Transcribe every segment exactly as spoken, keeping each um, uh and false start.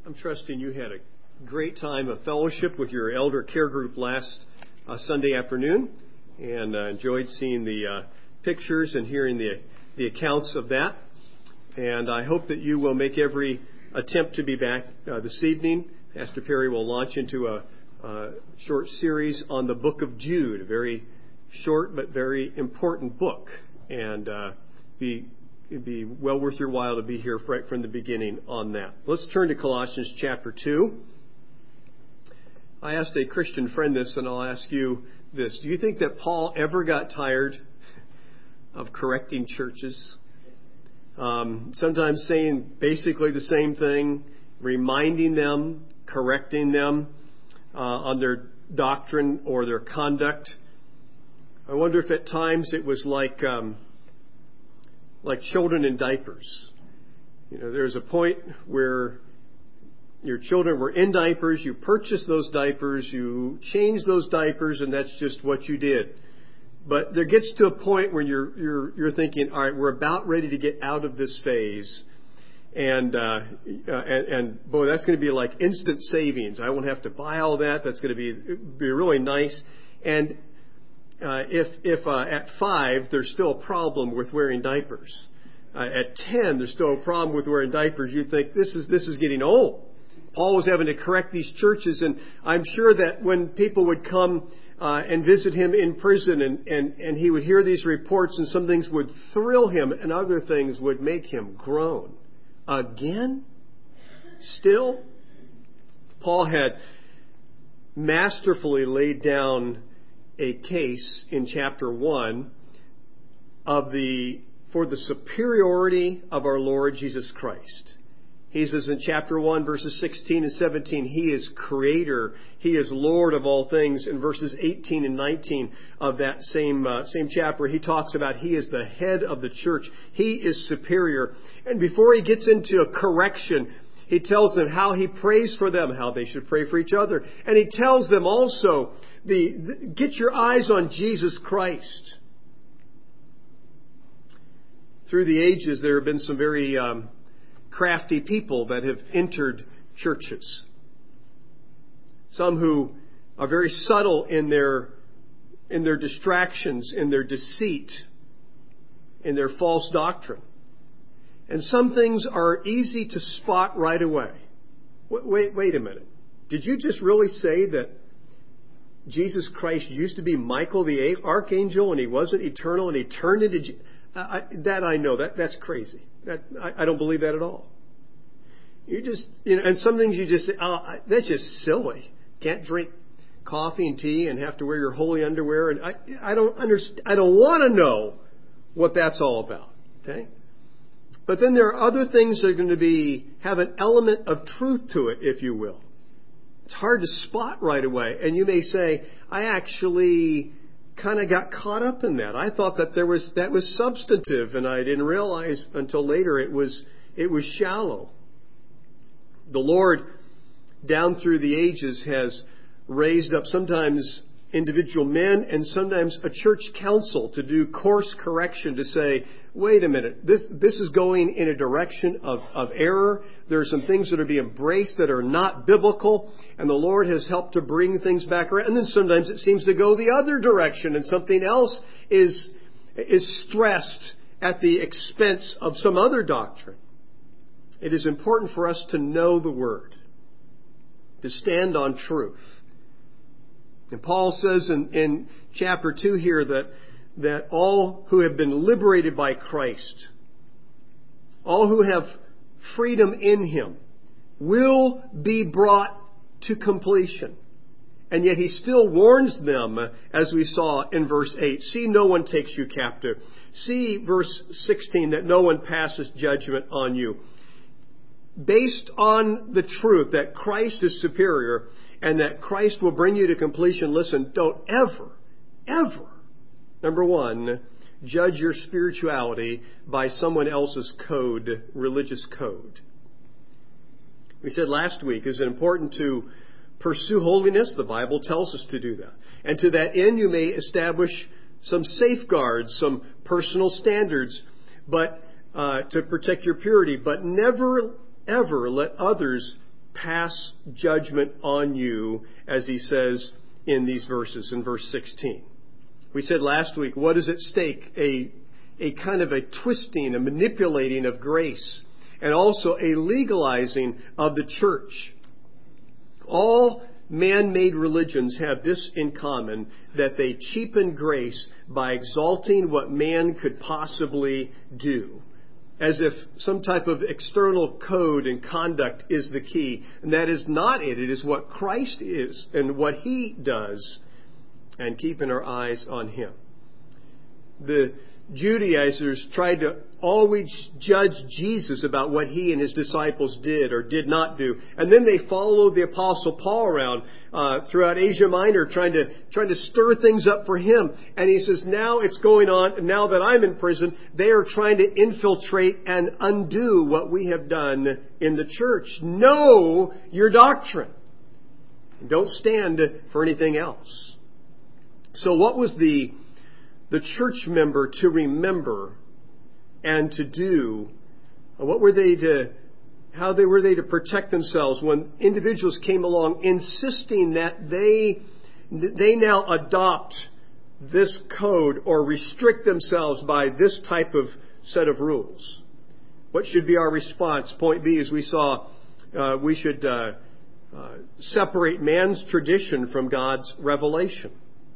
I'm trusting you had a great time of fellowship with your elder care group last uh, Sunday afternoon, and uh, enjoyed seeing the uh, pictures and hearing the the accounts of that. And I hope that you will make every attempt to be back uh, this evening. Pastor Perry will launch into a, a short series on the book of Jude, a very short but very important book, and uh, be It'd be well worth your while to be here right from the beginning on that. Let's turn to Colossians chapter two. I asked a Christian friend this, and I'll ask you this. Do you think that Paul ever got tired of correcting churches? Um, sometimes saying basically the same thing, reminding them, correcting them uh, on their doctrine or their conduct. I wonder if at times it was like... Um, like children in diapers. You know, there's a point where your children were in diapers, you purchased those diapers, you changed those diapers, and that's just what you did. But there gets to a point where you're you're you're thinking, all right, we're about ready to get out of this phase, and uh, uh, and, and boy, that's going to be like instant savings. I won't have to buy all that. That's going to be be really nice. And Uh, if if uh, at five there's still a problem with wearing diapers, uh, at ten there's still a problem with wearing diapers, you'd think this is this is getting old. Paul was having to correct these churches, and I'm sure that when people would come uh, and visit him in prison, and, and, and he would hear these reports, and some things would thrill him, and other things would make him groan. Again? Still? Paul had masterfully laid down a case in chapter one of the for the superiority of our Lord Jesus Christ. He says in chapter one, verses sixteen and seventeen, He is Creator, He is Lord of all things. In verses eighteen and nineteen of that same uh, same chapter, he talks about He is the head of the church. He is superior. And before he gets into a correction, he tells them how he prays for them, how they should pray for each other. And he tells them also, the, the get your eyes on Jesus Christ. Through the ages, there have been some very um, crafty people that have entered churches. Some who are very subtle in their, in their distractions, in their deceit, in their false doctrine. And some things are easy to spot right away. Wait, wait, wait a minute. Did you just really say that Jesus Christ used to be Michael the archangel and he wasn't eternal and he turned into... Je- I, that I know. That That's crazy. That I, I don't believe that at all. You just, you know, and some things you just say, oh, that's just silly. Can't drink coffee and tea and have to wear your holy underwear. And I, I don't understand. I don't want to know what that's all about. Okay? But then there are other things that are going to be have an element of truth to it, if you will. It's hard to spot right away. And you may say, I actually kind of got caught up in that. I thought that there was that was substantive, and I didn't realize until later it was it was shallow. The Lord, down through the ages, has raised up sometimes individual men and sometimes a church council to do course correction, to say, wait a minute, this this is going in a direction of, of error. There are some things that are being embraced that are not biblical, and the Lord has helped to bring things back around. And then sometimes it seems to go the other direction, and something else is is stressed at the expense of some other doctrine. It is important for us to know the Word, to stand on truth. And Paul says in, in chapter two here that, that all who have been liberated by Christ, all who have freedom in Him, will be brought to completion. And yet he still warns them, as we saw in verse eight, see, no one takes you captive. See, verse sixteen, that no one passes judgment on you. Based on the truth that Christ is superior, and that Christ will bring you to completion, listen, don't ever, ever, number one, judge your spirituality by someone else's code, religious code. We said last week, is it important to pursue holiness? The Bible tells us to do that. And to that end, you may establish some safeguards, some personal standards, but uh, to protect your purity, but never, ever let others pass judgment on you, as he says in these verses, in verse sixteen. We said last week, what is at stake? A, a kind of a twisting, a manipulating of grace, and also a legalizing of the church. All man-made religions have this in common, that they cheapen grace by exalting what man could possibly do, as if some type of external code and conduct is the key. And that is not it. It is what Christ is and what He does, and keeping our eyes on Him. The Judaizers tried to always judge Jesus about what He and His disciples did or did not do. And then they followed the Apostle Paul around uh, throughout Asia Minor, trying to trying to stir things up for him. And he says, now it's going on, now that I'm in prison, they are trying to infiltrate and undo what we have done in the church. Know your doctrine. Don't stand for anything else. So what was the the church member to remember and to do? What were they to, how they were they to protect themselves when individuals came along insisting that they, they now adopt this code or restrict themselves by this type of set of rules? What should be our response? Point B, as we saw, uh, we should uh, uh, separate man's tradition from God's revelation.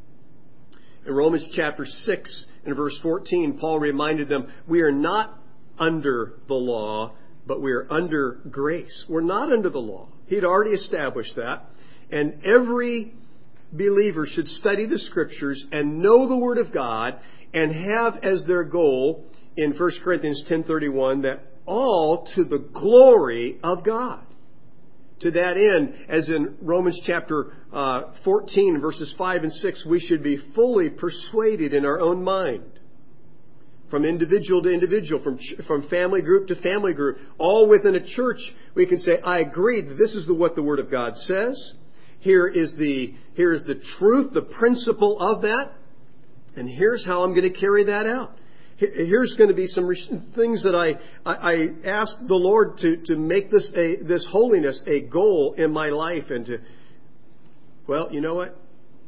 In Romans chapter six and verse fourteen, Paul reminded them, we are not under the law, but we are under grace. We're not under the law. He'd already established that. And every believer should study the Scriptures and know the Word of God and have as their goal in First Corinthians ten thirty-one that all to the glory of God. To that end, as in Romans chapter uh, fourteen, verses five and six, we should be fully persuaded in our own mind. From individual to individual, from from family group to family group, all within a church, we can say, I agree that this is the, what the Word of God says. Here is the here is the truth, the principle of that, and here's how I'm going to carry that out. Here's going to be some things that I, I, I ask the Lord to, to make this a, this holiness a goal in my life, and to, well, you know what?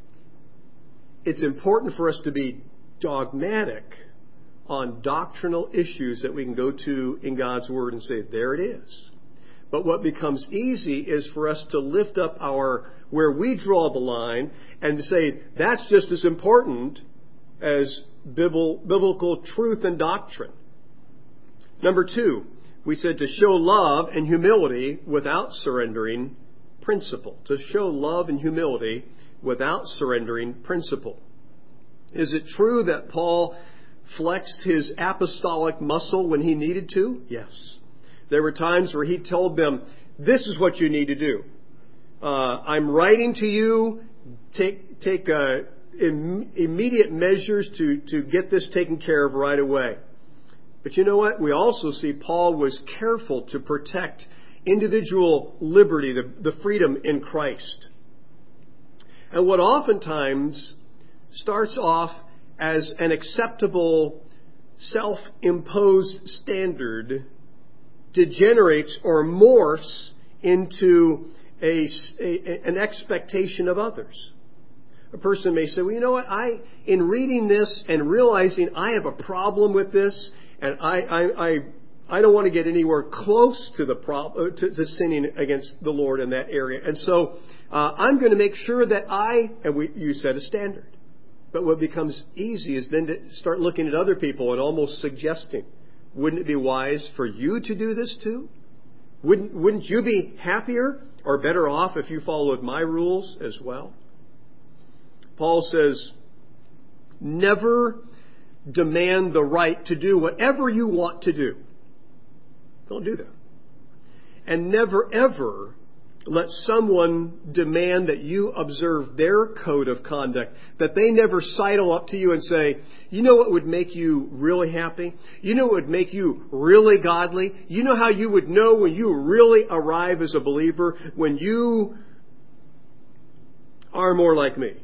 It's important for us to be dogmatic on doctrinal issues that we can go to in God's Word and say, there it is. But what becomes easy is for us to lift up our, where we draw the line and to say, that's just as important as biblical truth and doctrine. Number two, we said to show love and humility without surrendering principle. To show love and humility without surrendering principle. Is it true that Paul flexed his apostolic muscle when he needed to? Yes. There were times where he told them, this is what you need to do. Uh, I'm writing to you. Take, take a immediate measures to, to get this taken care of right away. But you know what? We also see Paul was careful to protect individual liberty, the, the freedom in Christ. And what oftentimes starts off as an acceptable self-imposed standard degenerates or morphs into a, a, an expectation of others. A person may say, well, you know what, I, in reading this and realizing I have a problem with this, and I, I, I, I don't want to get anywhere close to the problem, to, to sinning against the Lord in that area. And so, uh, I'm going to make sure that I, and we, you set a standard. But what becomes easy is then to start looking at other people and almost suggesting, wouldn't it be wise for you to do this too? Wouldn't, wouldn't you be happier or better off if you followed my rules as well? Paul says, never demand the right to do whatever you want to do. Don't do that. And never ever let someone demand that you observe their code of conduct, that they never sidle up to you and say, you know what would make you really happy? You know what would make you really godly? You know how you would know when you really arrive as a believer? When you are more like me.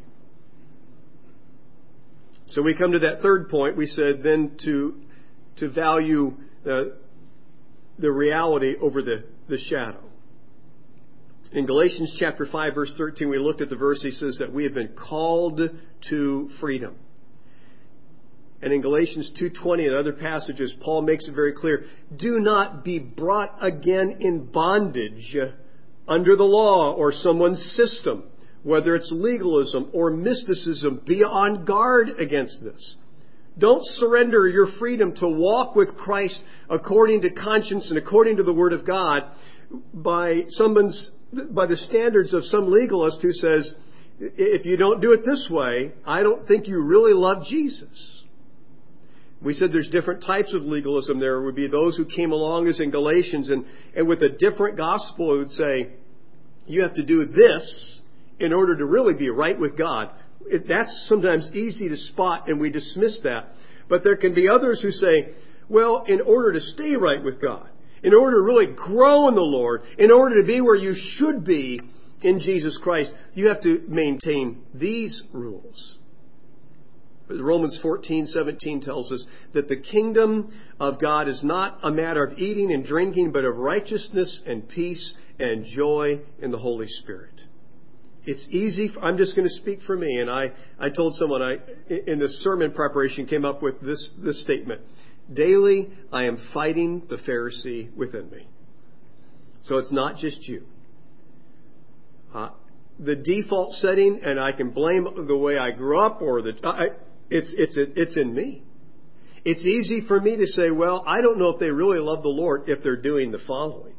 So we come to that third point. We said then to to value the, the reality over the, the shadow. In Galatians chapter five, verse thirteen, we looked at the verse. He says that we have been called to freedom. And in Galatians two twenty and other passages, Paul makes it very clear, do not be brought again in bondage under the law or someone's system, whether it's legalism or mysticism. Be on guard against this. Don't surrender your freedom to walk with Christ according to conscience and according to the Word of God by someone's, by the standards of some legalist who says, if you don't do it this way, I don't think you really love Jesus. We said there's different types of legalism. There would be those who came along as in Galatians and, and with a different gospel would say, you have to do this in order to really be right with God. It, that's sometimes easy to spot and we dismiss that. But there can be others who say, well, in order to stay right with God, in order to really grow in the Lord, in order to be where you should be in Jesus Christ, you have to maintain these rules. Romans fourteen seventeen tells us that the kingdom of God is not a matter of eating and drinking, but of righteousness and peace and joy in the Holy Spirit. It's easy. For, I'm just going to speak for me. And I, I told someone I, in the sermon preparation, came up with this, this statement. Daily, I am fighting the Pharisee within me. So it's not just you. Uh, the default setting, and I can blame the way I grew up or the... I, It's, it's, it's in me. It's easy for me to say, well, I don't know if they really love the Lord if they're doing the following.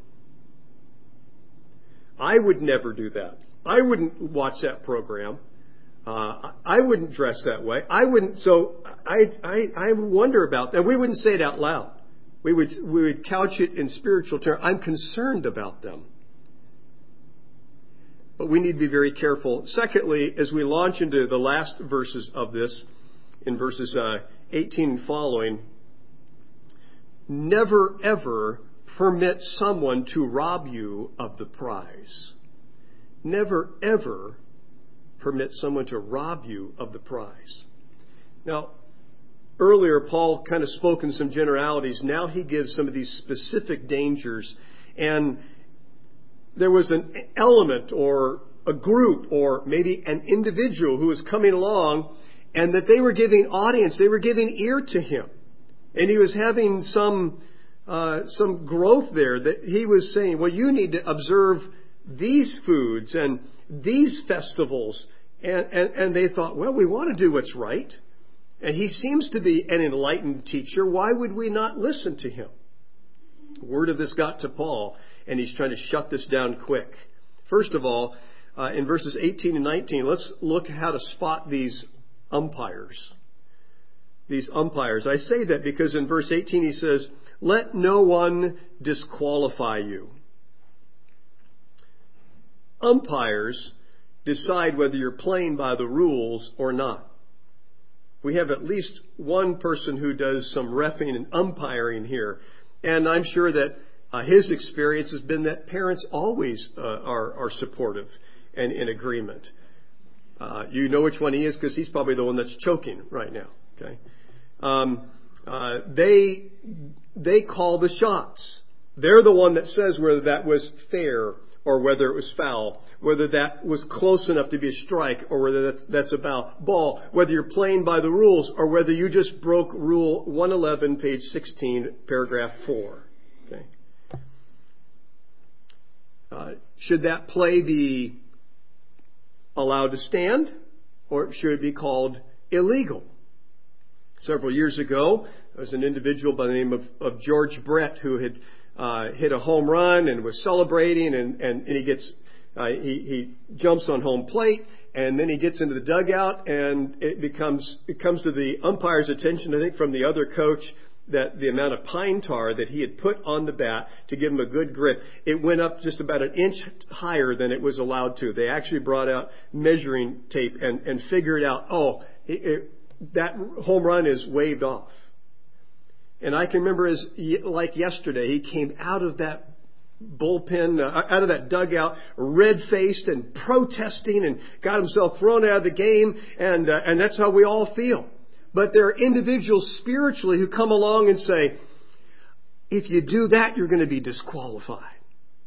I would never do that. I wouldn't watch that program. Uh, I wouldn't dress that way. I wouldn't. So I, I, I wonder about that. We wouldn't say it out loud. We would, we would couch it in spiritual terms. I'm concerned about them. But we need to be very careful. Secondly, as we launch into the last verses of this, in verses uh, eighteen and following, never ever permit someone to rob you of the prize. Never ever permit someone to rob you of the prize. Now, earlier Paul kind of spoke in some generalities. Now he gives some of these specific dangers. And there was an element or a group or maybe an individual who was coming along and that they were giving audience, they were giving ear to him. And he was having some uh, some growth there that he was saying, well, you need to observe these foods and these festivals. And, and, and they thought, well, we want to do what's right. And he seems to be an enlightened teacher. Why would we not listen to him? Word of this got to Paul, and he's trying to shut this down quick. First of all, uh, in verses eighteen and nineteen, let's look at how to spot these umpires. These umpires. I say that because in verse eighteen he says, let no one disqualify you. Umpires decide whether you're playing by the rules or not. We have at least one person who does some reffing and umpiring here. And I'm sure that uh, his experience has been that parents always uh, are, are supportive and in agreement. Uh, you know which one he is because he's probably the one that's choking right now. Okay, um, uh, they they call the shots. They're the one that says whether that was fair or whether it was foul, whether that was close enough to be a strike or whether that's, that's a ball, whether you're playing by the rules or whether you just broke Rule one eleven, page sixteen, paragraph four. Okay. Uh, should that play be allowed to stand, or should it be called illegal? Several years ago, there was an individual by the name of, of George Brett who had uh, hit a home run and was celebrating, and, and, and he gets uh, he, he jumps on home plate, and then he gets into the dugout, and it becomes it comes to the umpire's attention, I think, from the other coach, that the amount of pine tar that he had put on the bat to give him a good grip, it went up just about an inch higher than it was allowed to. They actually brought out measuring tape and, and figured out, oh, it, it, that home run is waved off. And I can remember as like yesterday, he came out of that bullpen, uh, out of that dugout, red-faced and protesting and got himself thrown out of the game. And, uh, and that's how we all feel. But there are individuals spiritually who come along and say, if you do that, you're going to be disqualified.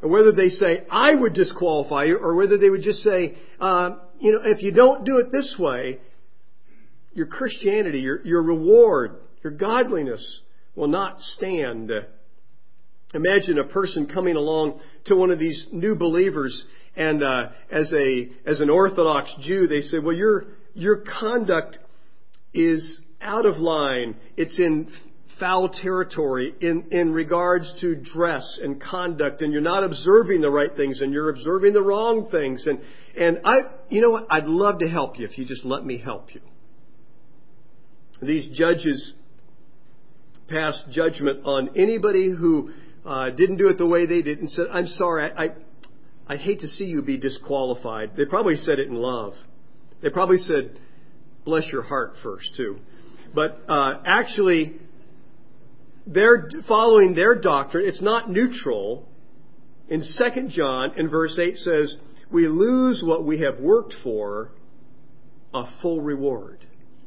And whether they say, I would disqualify you, or whether they would just say, uh, you know, if you don't do it this way, your Christianity, your, your reward, your godliness will not stand. Imagine a person coming along to one of these new believers, and uh, as a as an Orthodox Jew, they say, well, your your conduct is out of line. It's in foul territory in, in regards to dress and conduct, and you're not observing the right things, and you're observing the wrong things. And, and I, you know what? I'd love to help you if you just let me help you. These judges pass judgment on anybody who uh, didn't do it the way they did and said, I'm sorry, I, I, I hate to see you be disqualified. They probably said it in love. They probably said, bless your heart first, too. But uh, actually, they're following their doctrine. It's not neutral. In Second John, in verse eight, says, we lose what we have worked for, a full reward.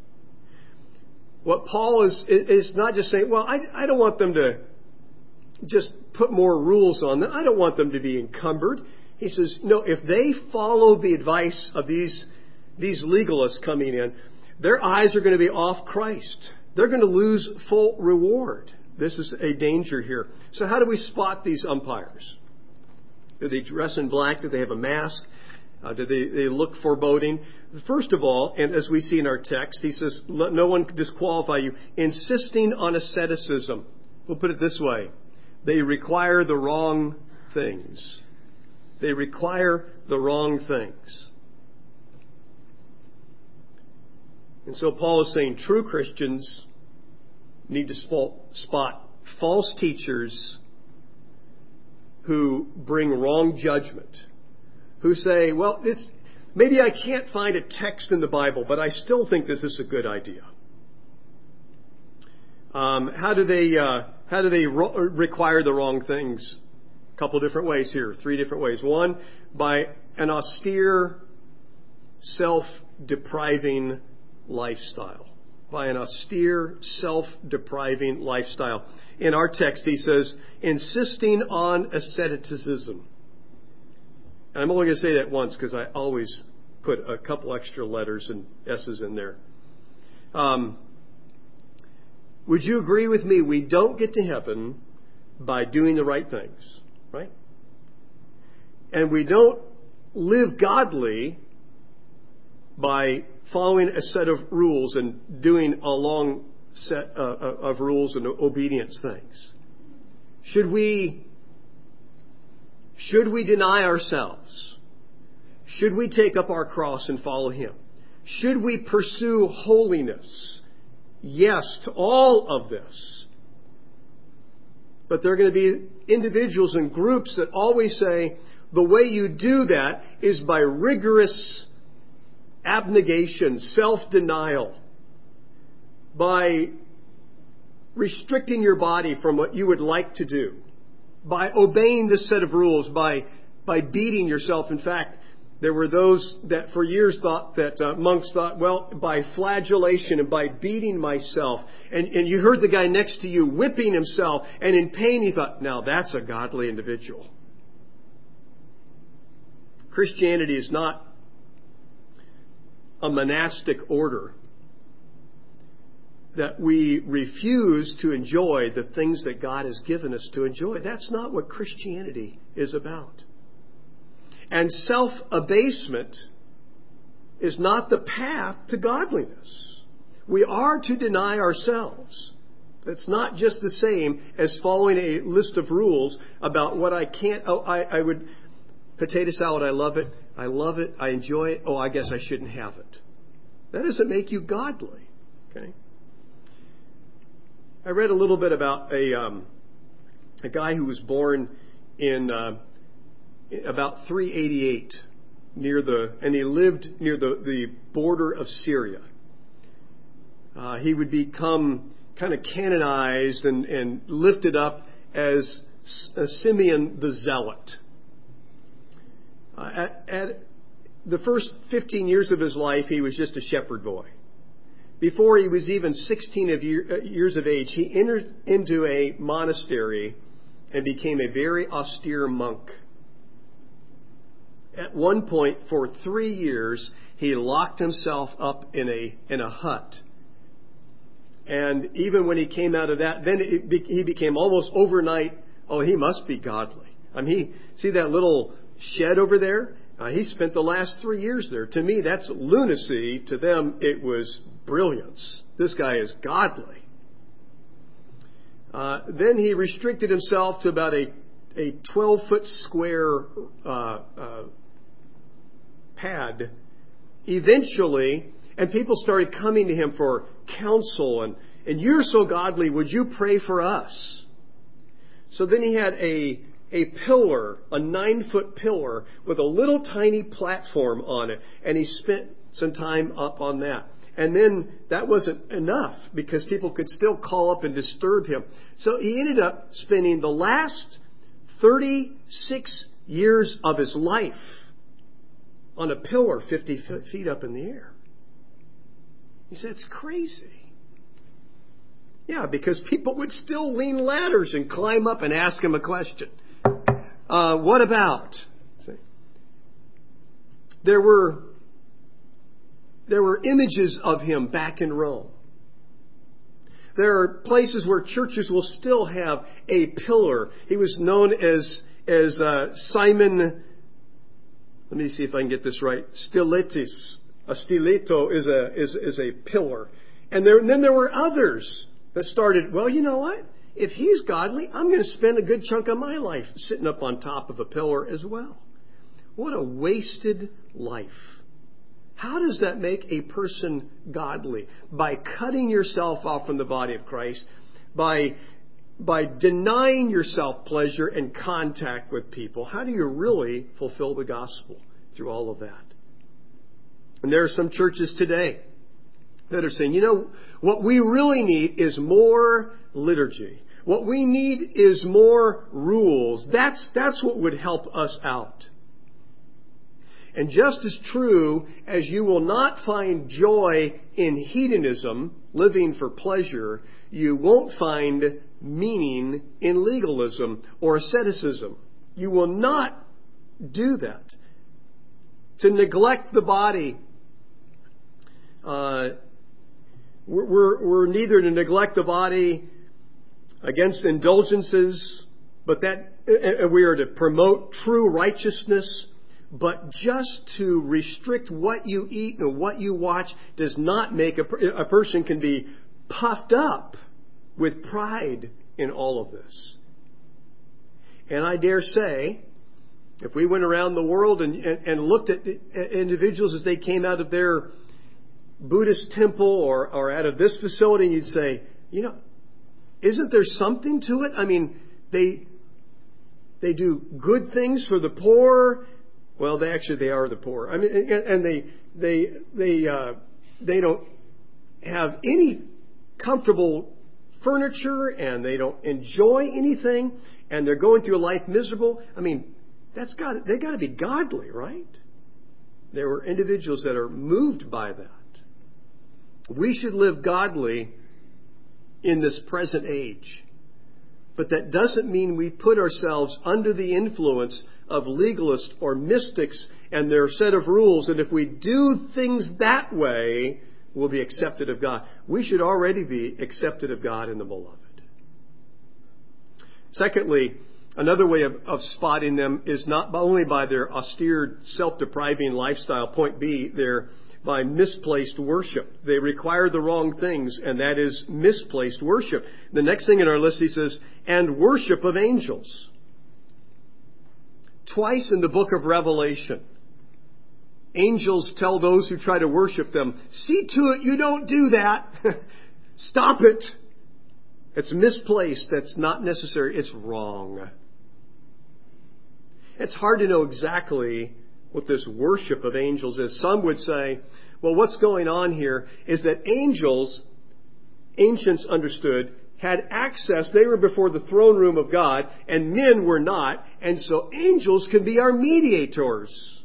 What Paul is, is not just saying, well, I, I don't want them to just put more rules on them. I don't want them to be encumbered. He says, no, if they follow the advice of these, these legalists coming in, their eyes are going to be off Christ. They're going to lose full reward. This is a danger here. So how do we spot these umpires? Do they dress in black? Do they have a mask? Uh, do they, they look foreboding? First of all, and as we see in our text, he says, let no one disqualify you, insisting on asceticism. We'll put it this way. They require the wrong things. They require the wrong things. And so Paul is saying true Christians need to spot false teachers who bring wrong judgment, who say, well, this, maybe I can't find a text in the Bible, but I still think this is a good idea. Um, how do they uh, how do they ro- require the wrong things? A couple different ways here, three different ways. One, by an austere, self-depriving lifestyle. By an austere, self-depriving lifestyle. In our text, he says, insisting on asceticism. And I'm only going to say that once because I always put a couple extra letters and S's in there. Um, would you agree with me? We don't get to heaven by doing the right things, right? And we don't live godly by following a set of rules and doing a long set uh, of rules and obedience things. Should we, should we deny ourselves? Should we take up our cross and follow Him? Should we pursue holiness? Yes, to all of this. But there are going to be individuals and groups that always say the way you do that is by rigorous abnegation, self-denial, by restricting your body from what you would like to do, by obeying this set of rules, by by beating yourself. In fact, there were those that for years thought that uh, monks thought, well, by flagellation and by beating myself, and, and you heard the guy next to you whipping himself, and in pain he thought, now that's a godly individual. Christianity is not a monastic order that we refuse to enjoy the things that God has given us to enjoy. That's not what Christianity is about. And self-abasement is not the path to godliness. We are to deny ourselves. That's not just the same as following a list of rules about what I can't, oh, I, I would, potato salad, I love it. I love it. I enjoy it. Oh, I guess I shouldn't have it. That doesn't make you godly. Okay. I read a little bit about a um, a guy who was born in uh, about three eighty-eight near the, and he lived near the, the border of Syria. Uh, he would become kind of canonized and, and lifted up as Simeon the Zealot. Uh, at, at the first fifteen years of his life, he was just a shepherd boy. Before he was even sixteen of year, uh, years of age, he entered into a monastery and became a very austere monk. at one point, for three years, he locked himself up in a in a hut. And even when he came out of that, then it be, he became almost overnight, oh, he must be godly. I mean, he, see that little shed over there? Uh, he spent the last three years there. To me, that's lunacy. To them, it was brilliance. This guy is godly. Uh, then he restricted himself to about a a twelve-foot square uh, uh, pad. Eventually, and people started coming to him for counsel, and, and you're so godly, would you pray for us? So then he had a a pillar, a nine-foot pillar with a little tiny platform on it, and he spent some time up on that. And then that wasn't enough because people could still call up and disturb him. So he ended up spending the last thirty-six years of his life on a pillar fifty feet up in the air. He said, it's crazy. Yeah, because people would still lean ladders and climb up and ask him a question. Uh, what about? See, there were there were images of him back in Rome. There are places where churches will still have a pillar. He was known as as uh, Simon. Let me see if I can get this right. Stylites. A stiletto is a is is a pillar, and there and then there were others that started. Well, you know what? If he's godly, I'm going to spend a good chunk of my life sitting up on top of a pillar as well. What a wasted life. How does that make a person godly? By cutting yourself off from the body of Christ, by, by denying yourself pleasure and contact with people. How do you really fulfill the gospel through all of that? And there are some churches today that are saying, you know, what we really need is more liturgy. What we need is more rules. That's, that's what would help us out. And just as true as you will not find joy in hedonism, living for pleasure, you won't find meaning in legalism or asceticism. You will not do that. To neglect the body, uh, we're, we're, we're neither to neglect the body against indulgences, but that uh, we are to promote true righteousness. But just to restrict what you eat and what you watch does not make a, a person can be puffed up with pride in all of this. And I dare say, if we went around the world and, and, and looked at individuals as they came out of their Buddhist temple or, or out of this facility, and you'd say, you know, isn't there something to it? I mean, they they do good things for the poor. Well, they actually they are the poor. I mean, and they they they uh, they don't have any comfortable furniture, and they don't enjoy anything, and they're going through a life miserable. I mean, that's got they got to be godly, right? There were individuals that are moved by that. We should live godly in this present age, but that doesn't mean we put ourselves under the influence of legalists or mystics and their set of rules. And if we do things that way, we'll be accepted of God. We should already be accepted of God in the beloved. Secondly, another way of, of spotting them is not only by their austere, self-depriving lifestyle. Point B, they're by misplaced worship. They require the wrong things, and that is misplaced worship. The next thing in our list, he says, and worship of angels. Twice in the book of Revelation, angels tell those who try to worship them, see to it you don't do that. Stop it. It's misplaced. That's not necessary. It's wrong. It's hard to know exactly what this worship of angels is. Some would say, well, what's going on here is that angels, ancients understood, had access. They were before the throne room of God, and men were not. And so angels can be our mediators.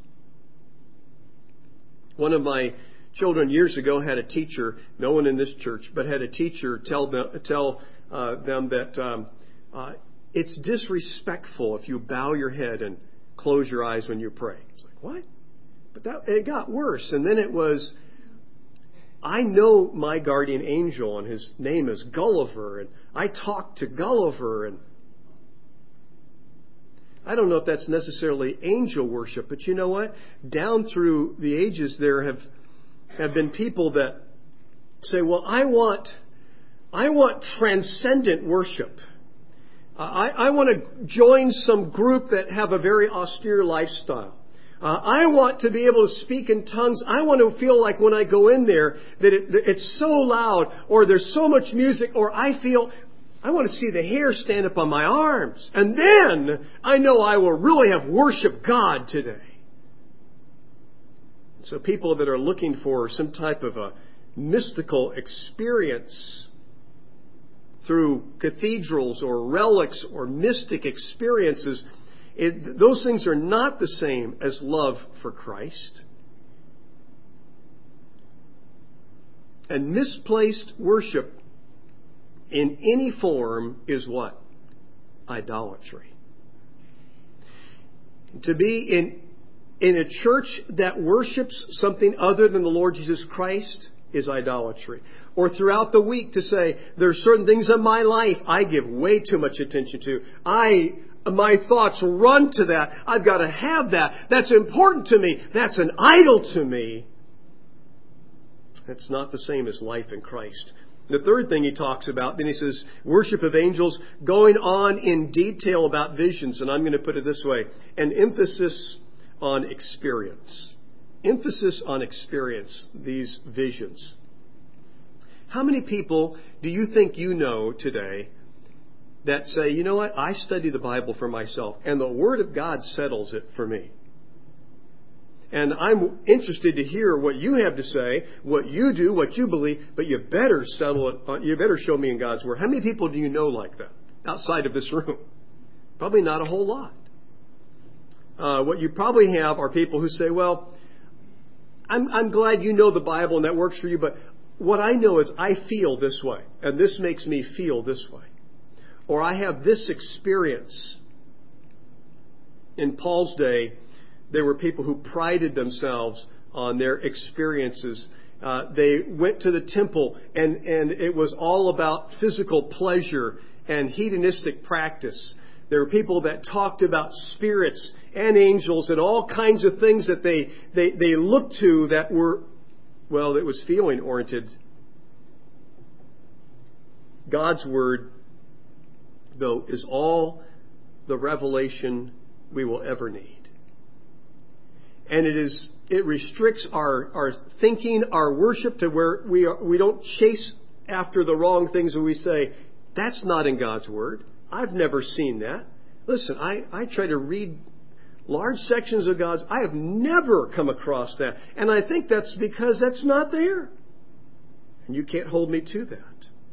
One of my children years ago had a teacher, no one in this church, but had a teacher tell them, tell, uh, them that um, uh, it's disrespectful if you bow your head and close your eyes when you pray. It's like, what? But that, it got worse. And then it was, I know my guardian angel, and his name is Gulliver, and I talk to Gulliver, and I don't know if that's necessarily angel worship, but you know what? Down through the ages, there have have been people that say, well, I want I want transcendent worship. I, I want to join some group that have a very austere lifestyle. Uh, I want to be able to speak in tongues. I want to feel like when I go in there that it, it's so loud, or there's so much music, or I feel, I want to see the hair stand up on my arms. And then I know I will really have worshiped God today. So people that are looking for some type of a mystical experience through cathedrals or relics or mystic experiences, It, those things are not the same as love for Christ. And misplaced worship in any form is what? Idolatry. To be in, in a church that worships something other than the Lord Jesus Christ is idolatry. Or throughout the week to say, there are certain things in my life I give way too much attention to. I My thoughts run to that. I've got to have that. That's important to me. That's an idol to me. That's not the same as life in Christ. The third thing he talks about, then he says, worship of angels, going on in detail about visions. And I'm going to put it this way, an emphasis on experience. Emphasis on experience, these visions. How many people do you think you know today that say, you know what, I study the Bible for myself, and the Word of God settles it for me. And I'm interested to hear what you have to say, what you do, what you believe, but you better settle it, you better show me in God's Word. How many people do you know like that outside of this room? Probably not a whole lot. Uh, what you probably have are people who say, well, I'm, I'm glad you know the Bible and that works for you, but what I know is I feel this way, and this makes me feel this way. Or I have this experience. In Paul's day, there were people who prided themselves on their experiences. Uh, they went to the temple, and, and it was all about physical pleasure and hedonistic practice. There were people that talked about spirits and angels and all kinds of things that they, they, they looked to that were, well, it was feeling oriented. God's Word, though, is all the revelation we will ever need. And it is it restricts our, our thinking, our worship to where we are, we don't chase after the wrong things and we say, that's not in God's Word. I've never seen that. Listen, I, I try to read large sections of God's. I have never come across that. And I think that's because that's not there. And you can't hold me to that.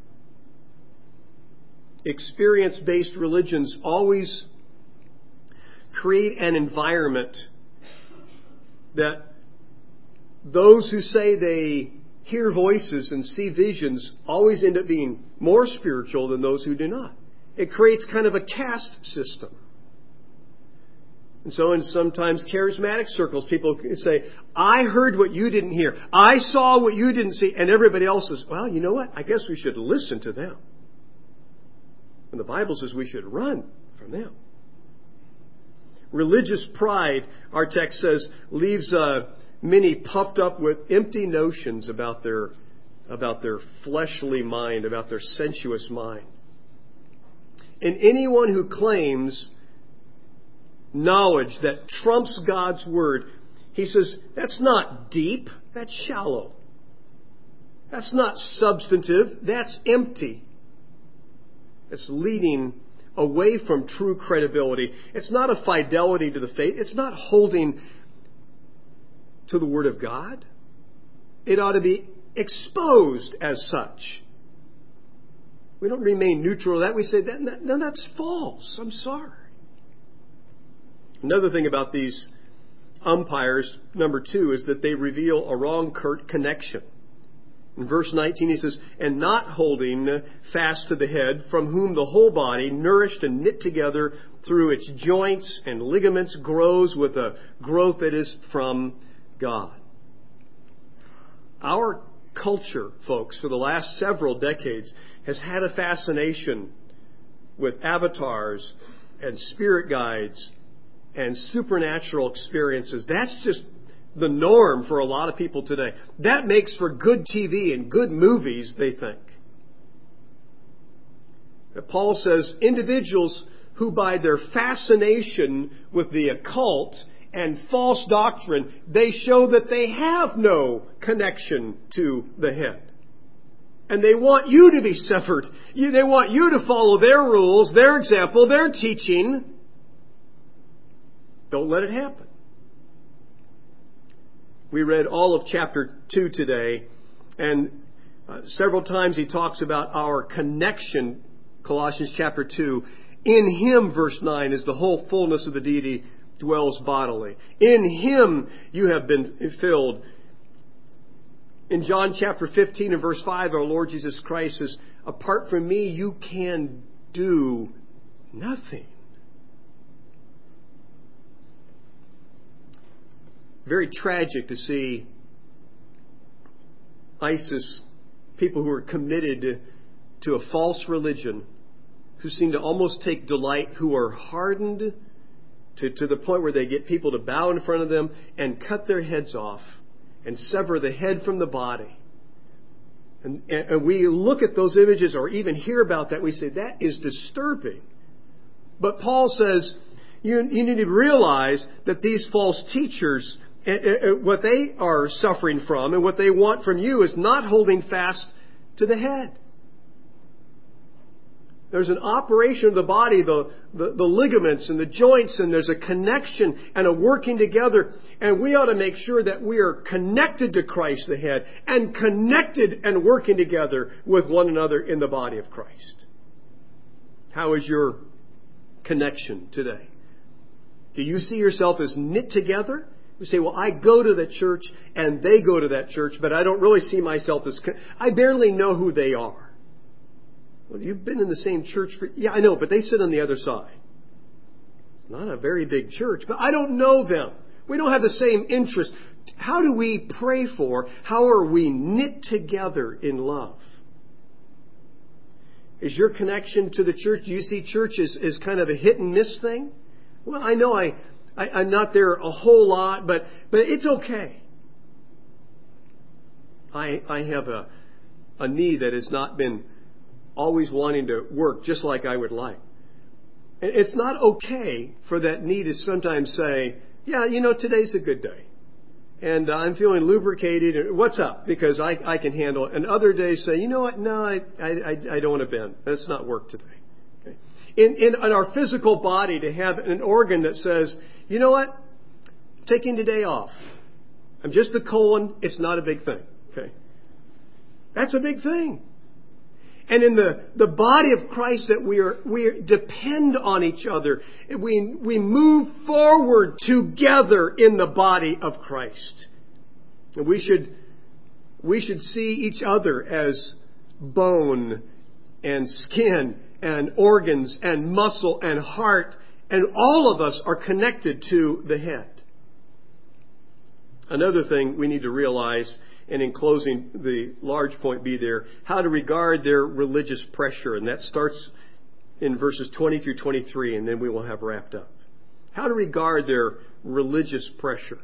Experience-based religions always create an environment that those who say they hear voices and see visions always end up being more spiritual than those who do not. It creates kind of a caste system. And so in sometimes charismatic circles, people say, I heard what you didn't hear. I saw what you didn't see. And everybody else says, well, you know what? I guess we should listen to them. And the Bible says we should run from them. Religious pride, our text says, leaves uh, many puffed up with empty notions about their, about their fleshly mind, about their sensuous mind. And anyone who claims knowledge that trumps God's Word, he says, that's not deep, that's shallow. That's not substantive, that's empty. It's leading away from true credibility. It's not a fidelity to the faith. It's not holding to the Word of God. It ought to be exposed as such. We don't remain neutral to that. We say, that, no, that's false. I'm sorry. Another thing about these umpires, number two, is that they reveal a wrong connection. In verse nineteen, he says, and not holding fast to the head, from whom the whole body, nourished and knit together through its joints and ligaments, grows with a growth that is from God. Our culture, folks, for the last several decades, has had a fascination with avatars and spirit guides and supernatural experiences. That's just the norm for a lot of people today. That makes for good T V and good movies, they think. Paul says individuals who by their fascination with the occult and false doctrine, they show that they have no connection to the head. And they want you to be severed. They want you to follow their rules, their example, their teaching. Don't let it happen. We read all of chapter two today, and uh, several times he talks about our connection, Colossians chapter two. In Him, verse nine, is the whole fullness of the deity dwells bodily. In Him you have been filled. In John chapter fifteen and verse five, our Lord Jesus Christ says, apart from me, you can do nothing. Very tragic to see ISIS, people who are committed to a false religion, who seem to almost take delight, who are hardened to, to the point where they get people to bow in front of them and cut their heads off and sever the head from the body. And, and, and we look at those images or even hear about that, we say, that is disturbing. But Paul says, you, you need to realize that these false teachers, what they are suffering from and what they want from you is not holding fast to the head. There's an operation of the body, the, the, the ligaments and the joints, and there's a connection and a working together. And we ought to make sure that we are connected to Christ, the head, and connected and working together with one another in the body of Christ. How is your connection today? Do you see yourself as knit together? You say, well, I go to the church and they go to that church, but I don't really see myself as... Con- I barely know who they are. Well, you've been in the same church for... Yeah, I know, but they sit on the other side. It's not a very big church, but I don't know them. We don't have the same interest. How do we pray for? How are we knit together in love? Is your connection to the church, do you see church as, as kind of a hit and miss thing? Well, I know I... I, I'm not there a whole lot, but, but it's okay. I, I have a, a knee that has not been always wanting to work just like I would like. And it's not okay for that knee to sometimes say, yeah, you know, today's a good day. And I'm feeling lubricated. What's up? Because I, I can handle it. And other days say, you know what? No, I, I, I don't want to bend. Let's not work today. Okay. In, in, in our physical body, to have an organ that says, you know what? I'm taking today off. I'm just the colon. It's not a big thing. Okay. That's a big thing. And in the, the body of Christ that we are, we depend on each other. We, we move forward together in the body of Christ. And we should, we should see each other as bone and skin and organs and muscle and heart. And all of us are connected to the head. Another thing we need to realize, and in closing, the large point be there, how to regard their religious pressure. And that starts in verses twenty through twenty-three, and then we will have wrapped up. How to regard their religious pressure.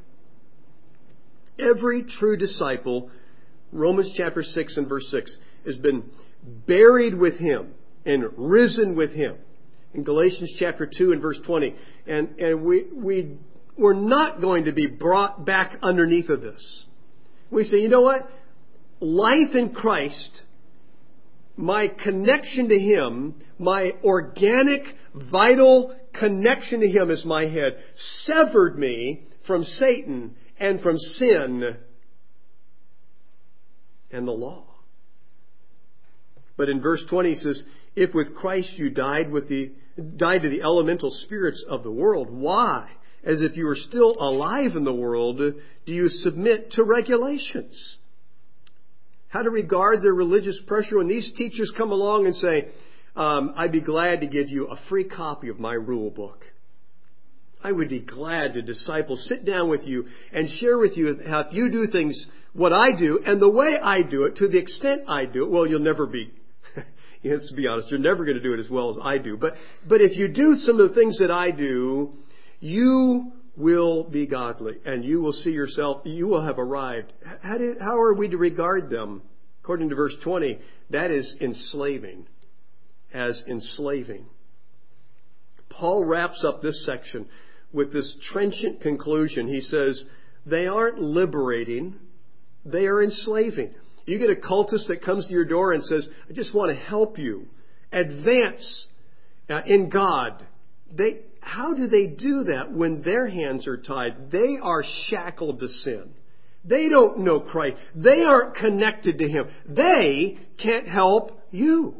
Every true disciple, Romans chapter six and verse six, has been buried with Him and risen with Him. In Galatians chapter two and verse twenty. And, and we, we, we're not going to be brought back underneath of this. We say, you know what? Life in Christ, my connection to Him, my organic, vital connection to Him as my head, severed me from Satan and from sin and the law. But in verse twenty he says, if with Christ you died with the died to the elemental spirits of the world, why, as if you were still alive in the world, do you submit to regulations? how to regard their religious pressure when these teachers come along and say, um, I'd be glad to give you a free copy of my rule book. I would be glad to disciple, sit down with you and share with you how if you do things what I do and the way I do it, to the extent I do it, well, you'll never be, let's be honest, you're never going to do it as well as I do. But, but if you do some of the things that I do, you will be godly and you will see yourself, you will have arrived. How, do, how are we to regard them? According to verse twenty, that is enslaving, as enslaving. Paul wraps up this section with this trenchant conclusion. He says, they aren't liberating, they are enslaving. You get a cultist that comes to your door and says, I just want to help you advance uh, in God. They, how do they do that when their hands are tied? They are shackled to sin. They don't know Christ. They aren't connected to Him. They can't help you.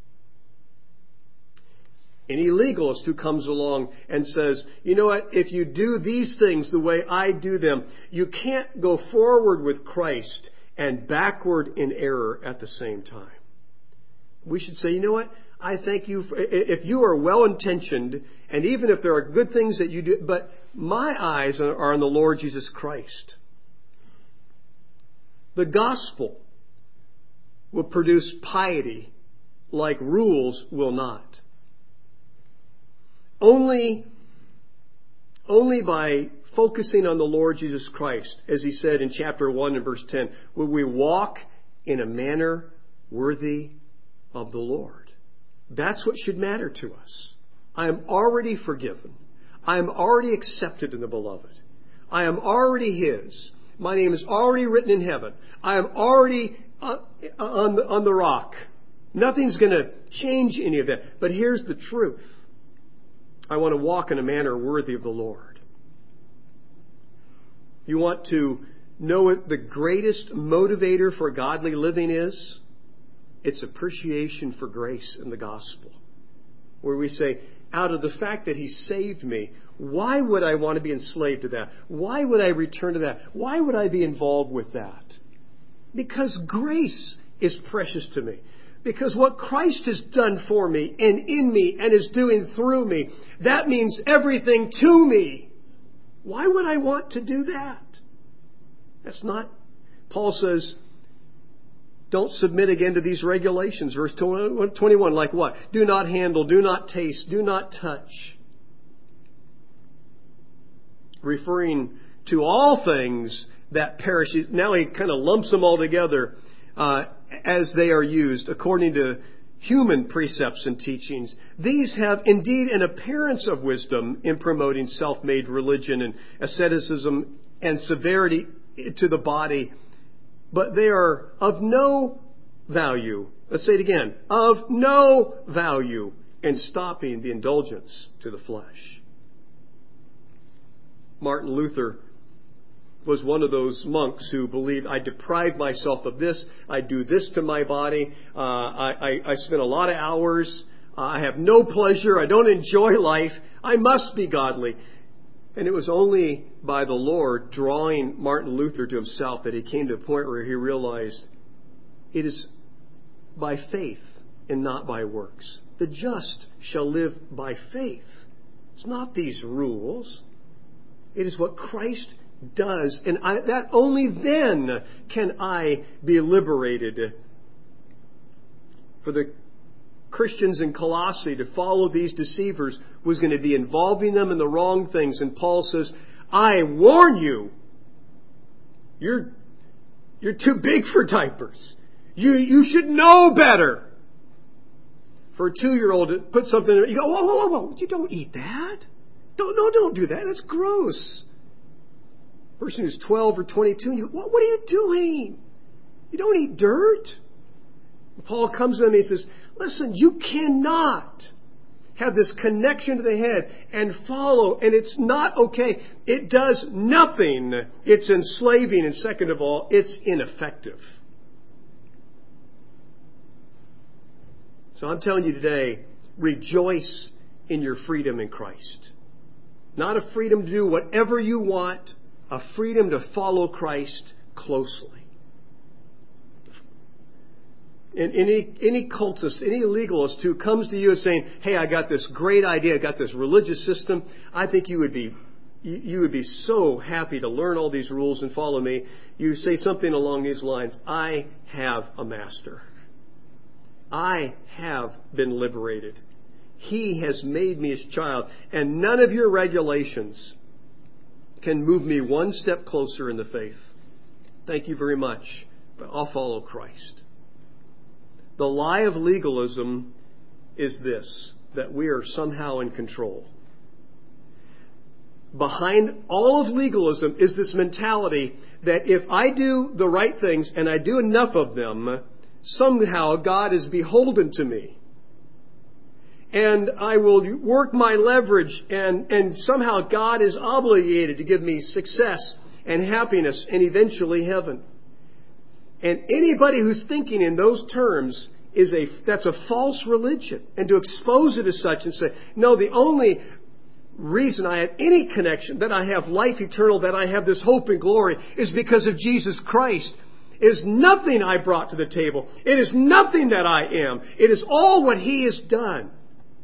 Any legalist who comes along and says, you know what, if you do these things the way I do them, you can't go forward with Christ and backward in error at the same time. We should say, you know what, I thank you for, if you are well-intentioned, and even if there are good things that you do, but my eyes are on the Lord Jesus Christ. The gospel will produce piety like rules will not. Only, only by focusing on the Lord Jesus Christ, as He said in chapter one and verse ten, will we walk in a manner worthy of the Lord. That's what should matter to us. I am already forgiven. I am already accepted in the Beloved. I am already His. My name is already written in heaven. I am already on the, on the rock. Nothing's going to change any of that. But here's the truth. I want to walk in a manner worthy of the Lord. You want to know what the greatest motivator for godly living is? It's appreciation for grace in the gospel. Where we say, out of the fact that He saved me, why would I want to be enslaved to that? Why would I return to that? Why would I be involved with that? Because grace is precious to me. Because what Christ has done for me and in me and is doing through me, that means everything to me. Why would I want to do that? That's not, Paul says, don't submit again to these regulations. Verse twenty-one, like what? Do not handle, do not taste, do not touch. Referring to all things that perish. Now he kind of lumps them all together uh, as they are used according to human precepts and teachings. These have indeed an appearance of wisdom in promoting self-made religion and asceticism and severity to the body, but they are of no value. Let's say it again. Of no value in stopping the indulgence to the flesh. Martin Luther was one of those monks who believed, I deprive myself of this, I do this to my body, uh, I, I, I spend a lot of hours, uh, I have no pleasure, I don't enjoy life, I must be godly. And it was only by the Lord drawing Martin Luther to Himself that he came to a point where he realized it is by faith and not by works. The just shall live by faith. It's not these rules. It is what Christ does, and I, that only then can I be liberated. For the Christians in Colossae to follow these deceivers was going to be involving them in the wrong things. And Paul says, I warn you, you're, you're too big for diapers. You, you should know better. For a two-year-old to put something in, you go, whoa, whoa, whoa, whoa, you don't eat that. Don't, no, don't do that. That's gross. Person who's twelve or twenty-two, and you go, what, what are you doing? You don't eat dirt. And Paul comes to them and he says, listen, you cannot have this connection to the head and follow, and it's not okay. It does nothing. It's enslaving, and second of all, it's ineffective. So I'm telling you today, rejoice in your freedom in Christ. Not a freedom to do whatever you want, a freedom to follow Christ closely. And any, any cultist, any legalist who comes to you and saying, hey, I got this great idea, I got this religious system, I think you would be you would be so happy to learn all these rules and follow me. You say something along these lines, I have a master. I have been liberated. He has made me his child, and none of your regulations can move me one step closer in the faith. Thank you very much, but I'll follow Christ. The lie of legalism is this, that we are somehow in control. Behind all of legalism is this mentality that if I do the right things and I do enough of them, somehow God is beholden to me. And I will work my leverage and, and somehow God is obligated to give me success and happiness and eventually heaven. And anybody who's thinking in those terms is a, that's a false religion. And to expose it as such and say, no, the only reason I have any connection, that I have life eternal, that I have this hope and glory is because of Jesus Christ, is nothing I brought to the table. It is nothing that I am. It is all what He has done.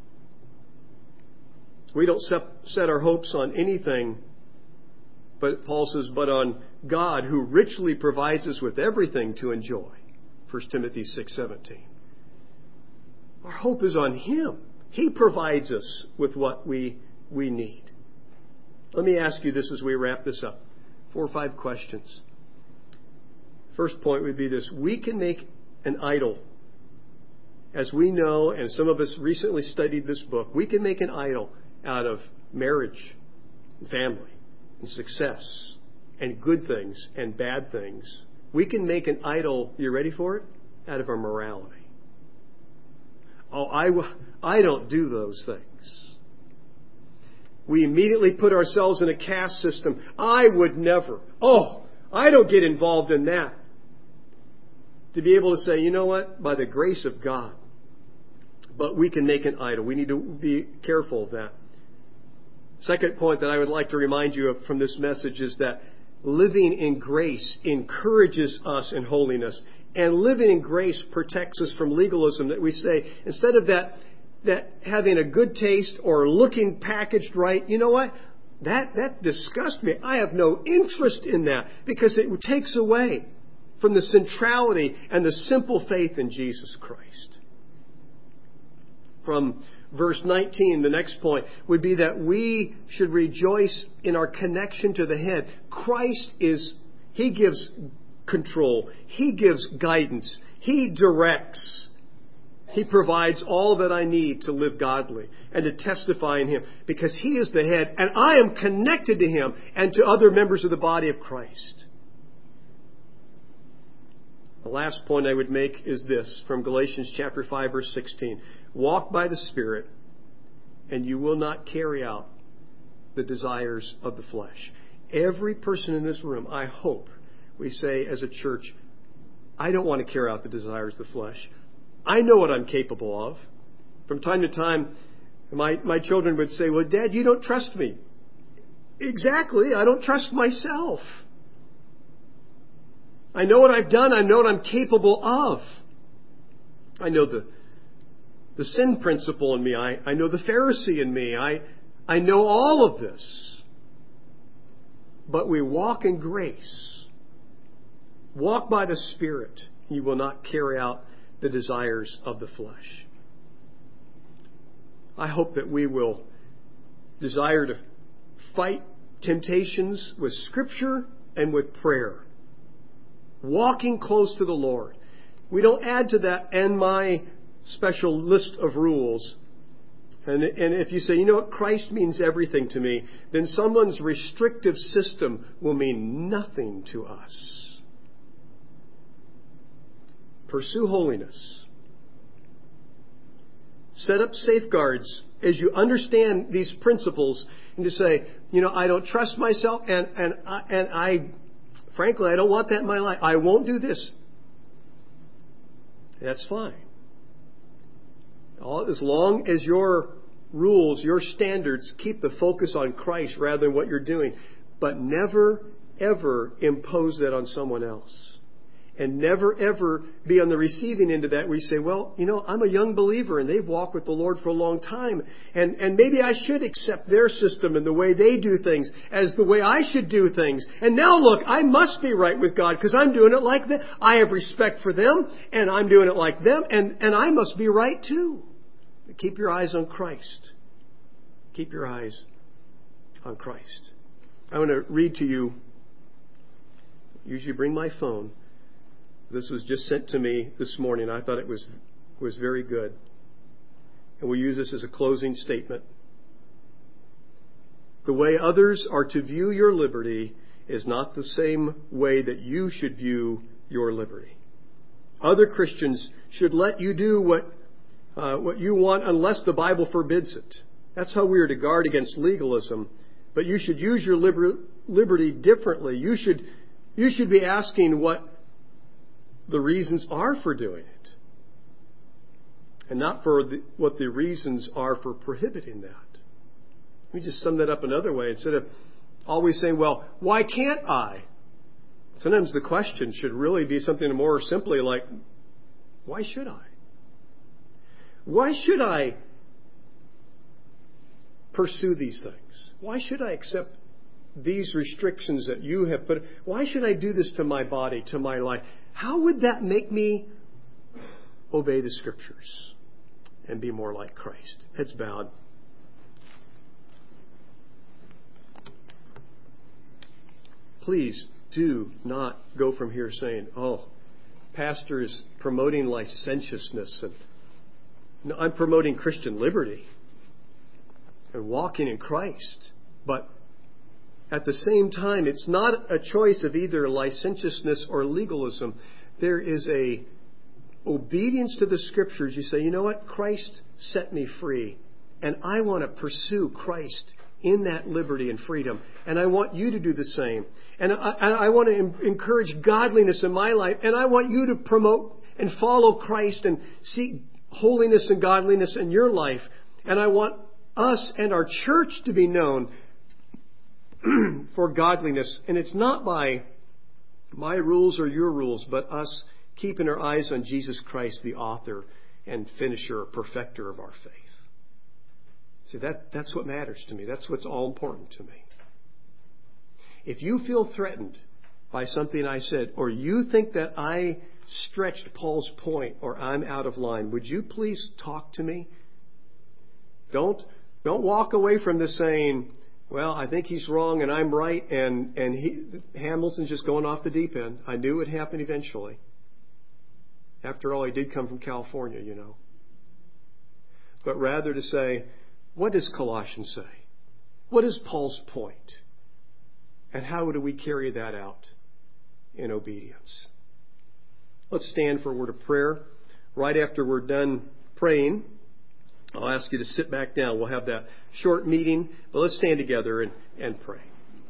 We don't set our hopes on anything, but Paul says, but on God who richly provides us with everything to enjoy. First Timothy six seventeen. Our hope is on Him. He provides us with what we, we need. Let me ask you this as we wrap this up. Four or five questions. First point would be this. We can make an idol. As we know, and some of us recently studied this book, we can make an idol out of marriage, and family, and success, and good things, and bad things. We can make an idol, you ready for it? Out of our morality. Oh, I, I don't do those things. We immediately put ourselves in a caste system. I would never. Oh, I don't get involved in that. To be able to say, you know what? By the grace of God. But we can make an idol. We need to be careful of that. Second point that I would like to remind you of from this message is that living in grace encourages us in holiness. And living in grace protects us from legalism, that we say, instead of that, that having a good taste or looking packaged right, you know what? That, that disgusts me. I have no interest in that because it takes away from the centrality and the simple faith in Jesus Christ. From verse nineteen, the next point would be that we should rejoice in our connection to the head. Christ is, He gives control. He gives guidance. He directs. He provides all that I need to live godly and to testify in Him because He is the head and I am connected to Him and to other members of the body of Christ. The last point I would make is this from Galatians chapter five, verse sixteen. Walk by the Spirit, and you will not carry out the desires of the flesh. Every person in this room, I hope, we say as a church, I don't want to carry out the desires of the flesh. I know what I'm capable of. From time to time, my, my children would say, well, Dad, you don't trust me. Exactly. I don't trust myself. I know what I've done. I know what I'm capable of. I know the, the sin principle in me. I, I know the Pharisee in me. I, I know all of this. But we walk in grace. Walk by the Spirit. You will not carry out the desires of the flesh. I hope that we will desire to fight temptations with Scripture and with prayer. Walking close to the Lord. We don't add to that and my special list of rules. And, and if you say, you know what, Christ means everything to me, then someone's restrictive system will mean nothing to us. Pursue holiness. Set up safeguards as you understand these principles and to say, you know, I don't trust myself and, and, I, and I, frankly, I don't want that in my life. I won't do this. That's fine. All, as long as your rules, your standards keep the focus on Christ rather than what you're doing. But never, ever impose that on someone else. and never ever be on the receiving end of that where you say, well, you know, I'm a young believer and they've walked with the Lord for a long time. And, and maybe I should accept their system and the way they do things as the way I should do things. And now look, I must be right with God because I'm doing it like them. I have respect for them and I'm doing it like them and, and I must be right too. But keep your eyes on Christ. Keep your eyes on Christ. I want to read to you. Usually bring my phone. This was just sent to me this morning. I thought it was was very good. And we'll use this as a closing statement. The way others are to view your liberty is not the same way that you should view your liberty. Other Christians should let you do what uh, what you want unless the Bible forbids it. That's how we are to guard against legalism. But you should use your liber- liberty differently. You should you should be asking what the reasons are for doing it, and not for the, what the reasons are for prohibiting that. Let me just sum that up another way. Instead of always saying, well, why can't I? Sometimes the question should really be something more simply like, why should I? Why should I pursue these things? Why should I accept these restrictions that you have put? Why should I do this to my body, to my life? How would that make me obey the Scriptures and be more like Christ? Heads bowed. Please do not go from here saying, oh, pastor is promoting licentiousness. And no, I'm promoting Christian liberty and walking in Christ. But at the same time, it's not a choice of either licentiousness or legalism. There is a obedience to the Scriptures. You say, you know what? Christ set me free. And I want to pursue Christ in that liberty and freedom. And I want you to do the same. And I, I want to encourage godliness in my life. And I want you to promote and follow Christ and seek holiness and godliness in your life. And I want us and our church to be known for godliness. And it's not by my rules or your rules, but us keeping our eyes on Jesus Christ, the author and finisher, perfecter of our faith. See, that, that's what matters to me. That's what's all important to me. If you feel threatened by something I said, or you think that I stretched Paul's point or I'm out of line, would you please talk to me? Don't, don't walk away from this saying, well, I think he's wrong and I'm right, and, and he, Hamilton's just going off the deep end. I knew it would happen eventually. After all, he did come from California, you know. But rather to say, what does Colossians say? What is Paul's point? And how do we carry that out in obedience? Let's stand for a word of prayer. Right after we're done praying, I'll ask you to sit back down. We'll have that short meeting, but let's stand together and, and pray.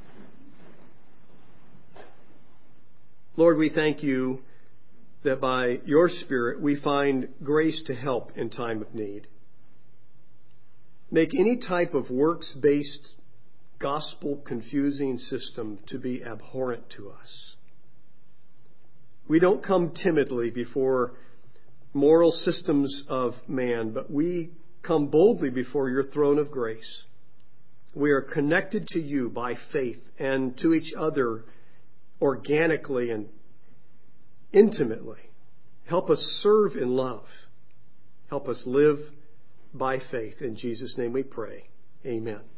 Lord, we thank you that by your Spirit we find grace to help in time of need. Make any type of works-based, gospel-confusing system to be abhorrent to us. We don't come timidly before moral systems of man, but we come boldly before your throne of grace. We are connected to you by faith and to each other organically and intimately. Help us serve in love. Help us live by faith. In Jesus' name we pray. Amen.